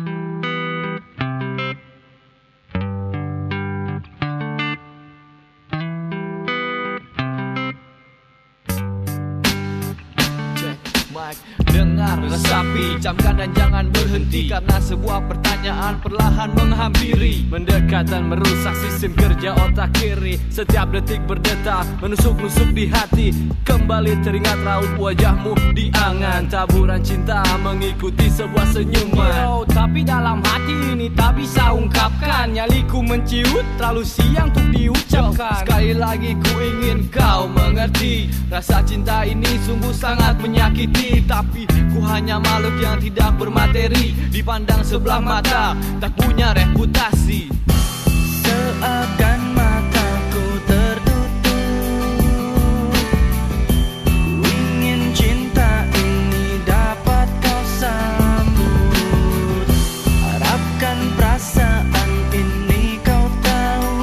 Dengar, resapi, camkan dan jangan berhenti, karena sebuah pertanyaan perlahan menghampiri, mendekat dan merusak sistem kerja otak kiri. Setiap detik berdetak, menusuk-nusuk di hati. Kembali teringat raut wajahmu di angan, taburan cinta mengikuti sebuah senyuman. Tapi dalam hati ini tak bisa ungkapkan, nyaliku menciut, terlalu siang untuk diucapkan. Sekali lagi ku ingin kau mengerti, rasa cinta ini sungguh sangat menyakiti. Tapi ku hanya makhluk yang tidak bermateri, dipandang sebelah mata, tak punya reputasi. Seakan mataku tertutup, ku ingin cinta ini dapat kau sambut. Harapkan perasaan ini kau tahu,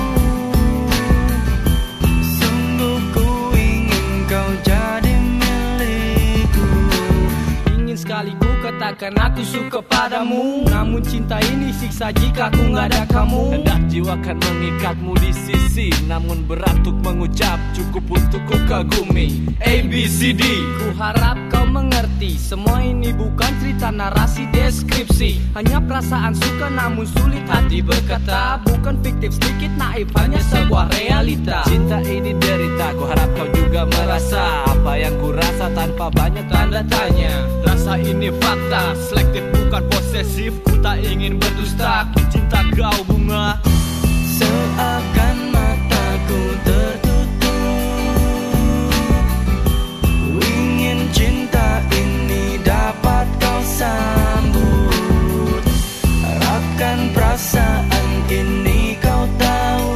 sungguh ku ingin kau jadi milikku. Ingin sekali ku katakan aku suka padamu, namun cinta ini siksa jika ku nggak ada kamu. Hendak jiwa kan mengikatmu di sisi, namun berat untuk mengucap, cukup untuk ku kagumi. ABCD, ku harap kau mengerti, semua ini bukan cerita narasi deskripsi, hanya perasaan suka namun sulit hati berkata. Bukan fiktif sedikit naif, hanya sebuah realita. Cinta ini derita, ku harap kau juga merasa apa yang ku rasa tanpa banyak tanda tanya. Rasa ini fakta, selektif bukan posesif, ku tak ingin berdusta, ku cinta kau bunga. Seakan mataku tertutup, ku ingin cinta ini dapat kau sambut. Harapkan perasaan ini kau tahu,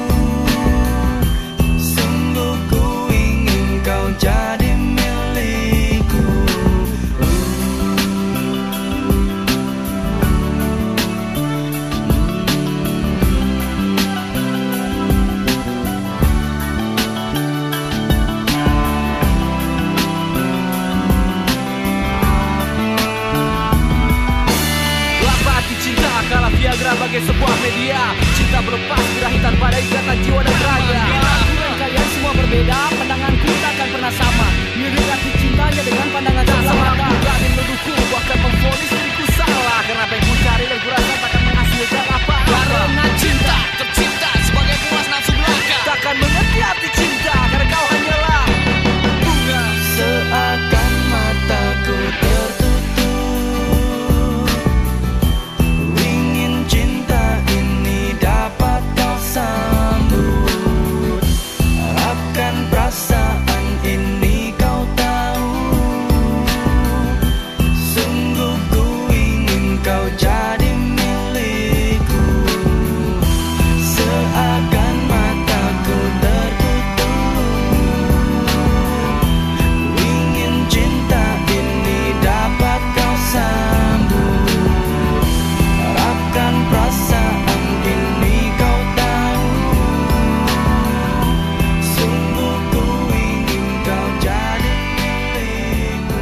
sungguh ku ingin kau jadi milikku. Viagra bagai sebuah media, cinta berlepas birahi tanpa ada ikatan jiwa dan raga. Aku dan kalian semua berbeda, pandanganku takkan pernah sama. Mirip arti cintanya dengan pandangan kasat mata. Berani menuduhku, bahkan memvonis diriku salah, karena apa yang ku cari dan ku rasa takkan menghasilkan apa-apa. Karena cinta tercipta sebagai puas nafsu belaka, takkan mengerti arti cinta karena kau hanyalah bunga. Seakan mataku tertutup, cinta ini dapat kau sambut. Harapkan perasaan ini kau tahu, sungguh ku ingin kau jadi milikku. Seakan mataku tertutup, ku ingin cinta ini dapat kau sambut. Harapkan perasaan ini kau tahu, sungguh ku ingin kau jadi milikku.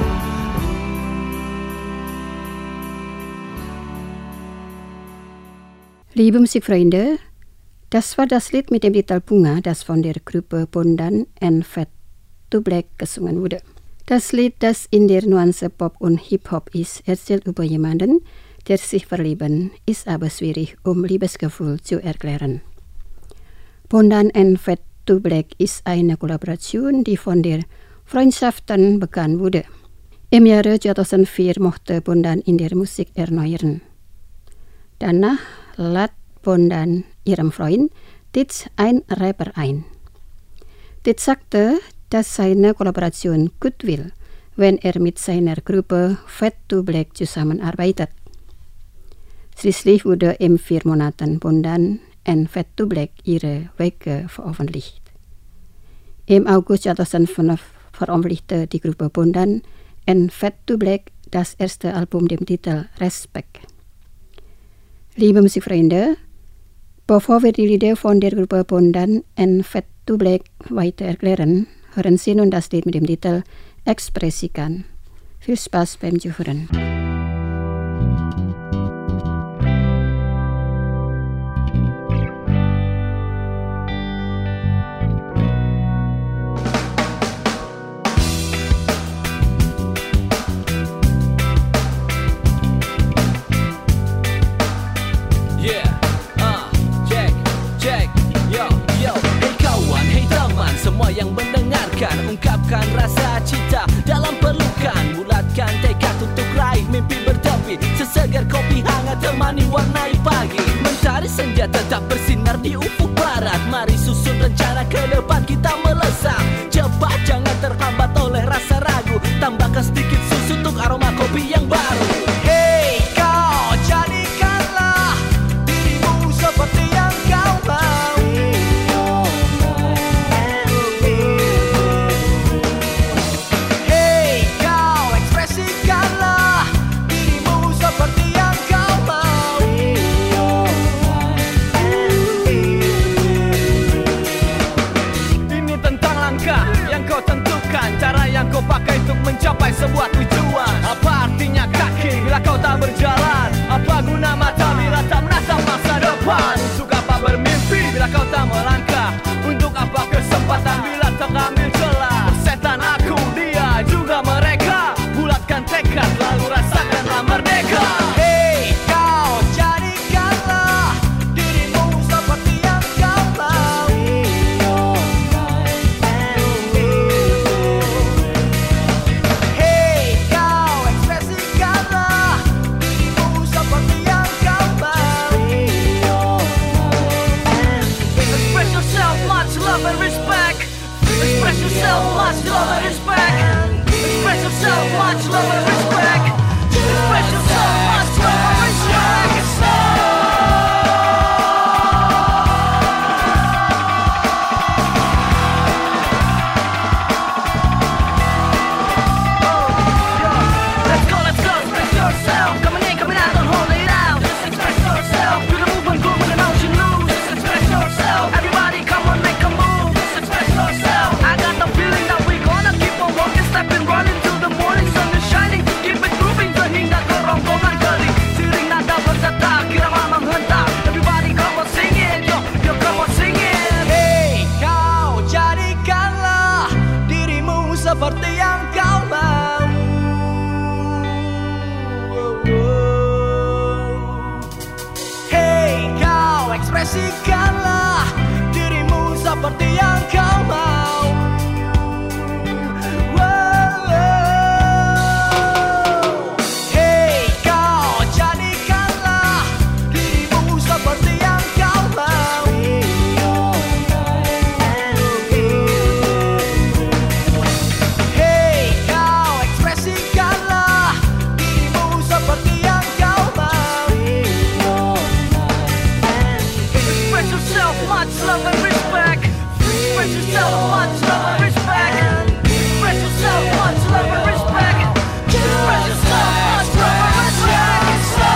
Liebe Musikfreunde, das war das Lied mit dem Titel Bunga, das von der Gruppe Bondan and Fade to Black gesungen wurde. Das Lied, das in der Nuance Pop und Hip-Hop ist, erzählt über jemanden, der sich verlieben, ist aber schwierig, Liebesgefühl zu erklären. Bondan and Fade to Black ist eine Kollaboration, die von der Freundschaften begann wurde. Im Jahre 2004 mochte Bondan in der Musik erneuern. Danach lad Bondan ihrem Freund Tits ein Rapper ein. Tits sagte, dass seine Kollaboration gut will, wenn mit seiner Gruppe Fade to Black zusammenarbeitet. Schließlich wurde in 4 Monaten Bondan and Fade to Black ihre Werke veröffentlicht. Im August 2005 veröffentlichte die Gruppe Bondan and Fade to Black das erste Album mit dem Titel Respect. Liebe Musikfreunde, bevor wir die Lieder von der Gruppe Bondan and Fade to Black weiter erklären, hören Sie nun das Lied mit dem Titel Expressikan. Viel Spaß beim Zuhören. Ungkapkan rasa cinta dalam pelukan, bulatkan tekad untuk raih mimpi bertepi. Sesegar kopi hangat temani warnai pagi. Mentari senja tetap bersinar di ufuk barat. Mari susun rencana ke depan kita melesat. Cepat jangan terhambat oleh rasa ragu. Tambahkan sedikit susu untuk aroma kopi yang baru. Hey kau, jadikanlah dirimu seperti yang kau mau. Cara yang kau pakai untuk mencapai sebuah tujuan. Apa artinya kaki bila kau tak berjalan? Apa guna mata bila tak menatap masa depan? Untuk apa bermimpi bila kau tak melangkah? Untuk apa kesempatan bila tak ambil celah? Setan aku, dia juga mereka. Bulatkan tekad lalu rasakanlah merdeka. Hey kau, jadikanlah dirimu seperti yang kau mau. Express yourself, much love and respect. Express yourself, much love and respect. Express yourself, much love and respect. Let's go, express yourself. Coming in, coming out, don't hold it out. Just express yourself. Do the movement, groove, and don't you lose. Just express yourself. Everybody come on, make a move. Just express yourself. I got the feeling that we gonna keep on walking, stepping, running till the morning sun is shining. Keep it grooving sehingga kerongkongan kering. Siring nada berdetak, irama menghentak. Everybody come on sing it, yo come on sing it. Hey kau, jadikanlah dirimu seperti yang kau mau. Hey kau, ekspresikanlah dirimu seperti yang kau mau. Hey kau, jadikanlah dirimu seperti yang kau mau. Hey kau, ekspresikanlah dirimu seperti yang kau mau. Express yourself, much love and respect. Express yourself, much love and respect. Express yourself, much love and respect. Express yourself, much love and respect.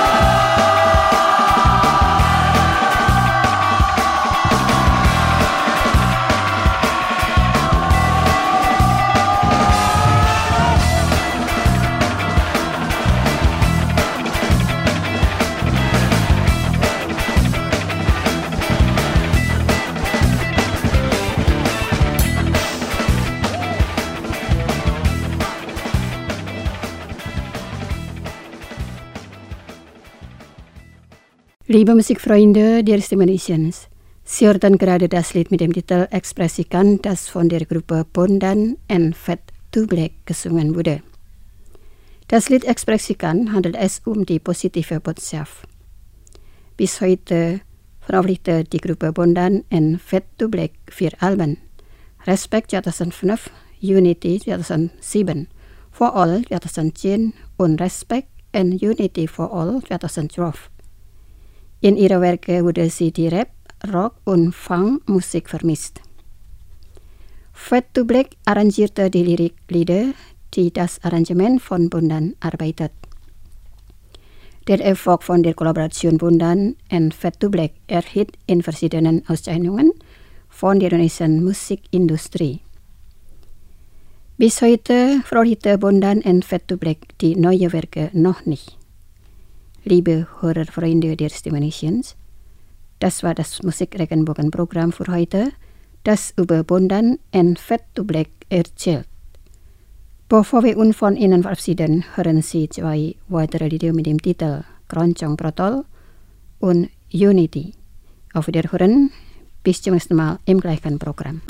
Liebe Musikfreunde der Stimulations, Sie hörten gerade das Lied mit dem Titel Expressikan, das von der Gruppe Bondan and Fade to Black gesungen wurde. Das Lied Expressikan handelt es um die positive Botschaft. Bis heute veröffentlichte die Gruppe Bondan and Fade to Black 4 Alben. Respect 2005, Unity 2007, For All 2010 und Respect and Unity for All 2012. In ihrer Werke wurde sie die Rap, Rock und Funk-Musik vermisst. Fade to Black arrangierte die Lyriklieder, die das Arrangement von Bondan arbeitet. Der Erfolg von der Kollaboration Bondan und Fade to Black erhielt in verschiedenen Auszeichnungen von der Indonesian Musikindustrie. Bis heute veröffentlichte Bondan und Fade to Black die neue Werke noch nicht. Liebe Hörerfreunde der Stimme Nations, das war das Musikregenbogen-Programm für heute, das über Bondan und Fade to Black erzählt. Bevor wir uns von Ihnen verabschieden, hören Sie 2 weitere Lieder mit dem Titel Keroncong Protol und Unity. Auf Wiederhören, bis zum nächsten Mal im gleichen Programm.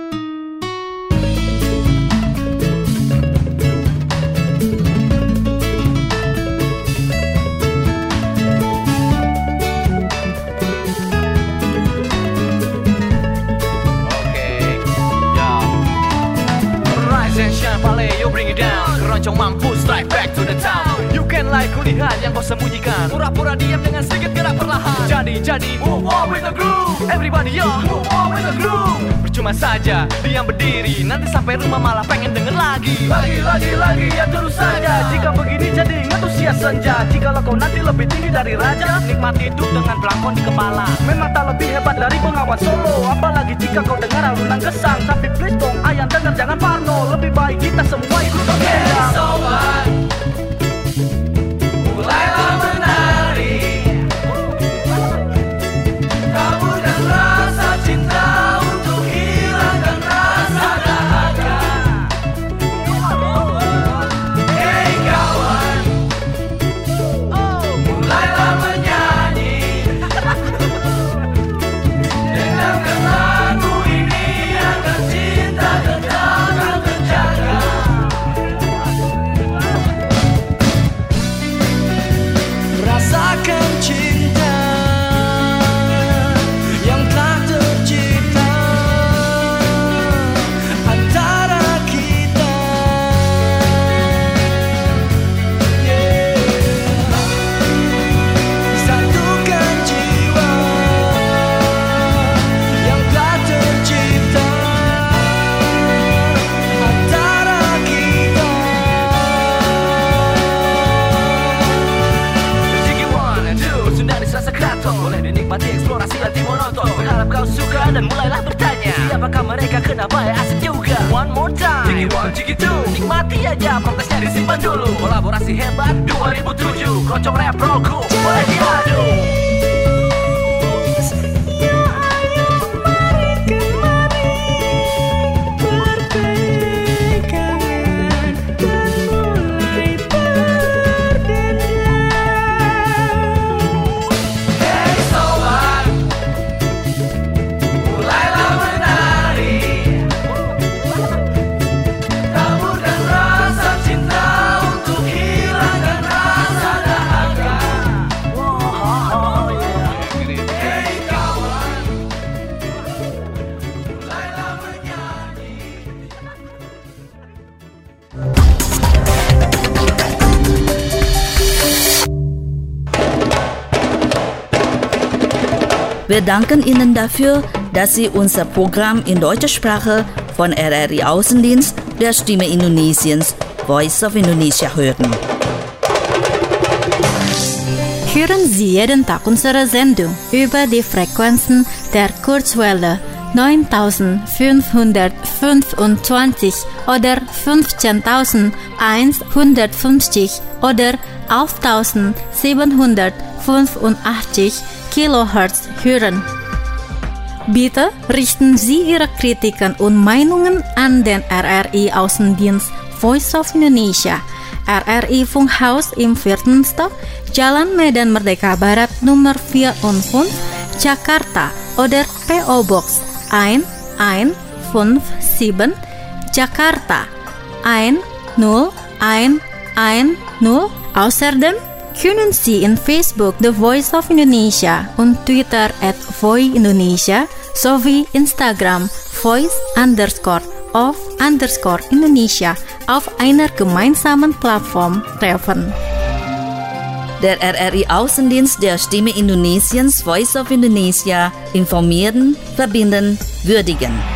Keroncong mampu strike back to the town. You can like kulihat yang kau sembunyikan, pura-pura diam dengan sedikit gerak perlahan. Jadi move on with the groove. Everybody yo, move on with the groove. Percuma saja diam berdiri, nanti sampai rumah malah pengen denger lagi. Lagi ya terus saja. Jika begini jadi ngetusias senja. Jika kau nanti lebih tinggi dari raja, nikmati hidup dengan belangkon di kepala. Memang tak lebih hebat dari pengawan solo. Apalagi jika kau dengar alunan gesang. Tapi please dong ayam dengar jangan parno. Lebih baik kita semua ikut bergendang. Sobat, mulailah menari, taburkan rasa cinta untuk hilangkan rasa dahaga. Hey kawan, mulailah menyanyi, dengarkan lagu ini agar cinta tetap terjaga. Rasakan cinta yang telah tercipta antara kita. Satukan jiwa yang telah tercipta antara kita. Sudah dirasa keraton, boleh dinikmati eksplorasi hati monoton. Berharap kau suka dan mulailah bertanya, siapakah mereka, kenapa ya asik juga. One more time, Jiggy 1, Jiggy 2. Nikmati aja, protesnya disimpan dulu. Kolaborasi hebat 2007, Keroncong Rap Rollku boleh diadu. Wir danken Ihnen dafür, dass Sie unser Programm in deutscher Sprache von RRI Außendienst der Stimme Indonesiens Voice of Indonesia hören. Hören Sie jeden Tag unsere Sendung über die Frequenzen der Kurzwelle 9525 oder 15150 oder 11785 Kilohertz hören. Bitte richten Sie Ihre Kritiken und Meinungen an den RRI Außendienst Voice of Indonesia, RRI Funkhaus im 4. Stock, Jalan Medan Merdeka Barat Nummer 4 und 5, Jakarta oder PO Box 1157, Jakarta 10110. Außerdem können Sie in Facebook The Voice of Indonesia und Twitter @voiindonesia sowie Instagram voice_of_Indonesia auf einer gemeinsamen Plattform treffen. Der RRI Außendienst der Stimme Indonesiens Voice of Indonesia informieren, verbinden, würdigen.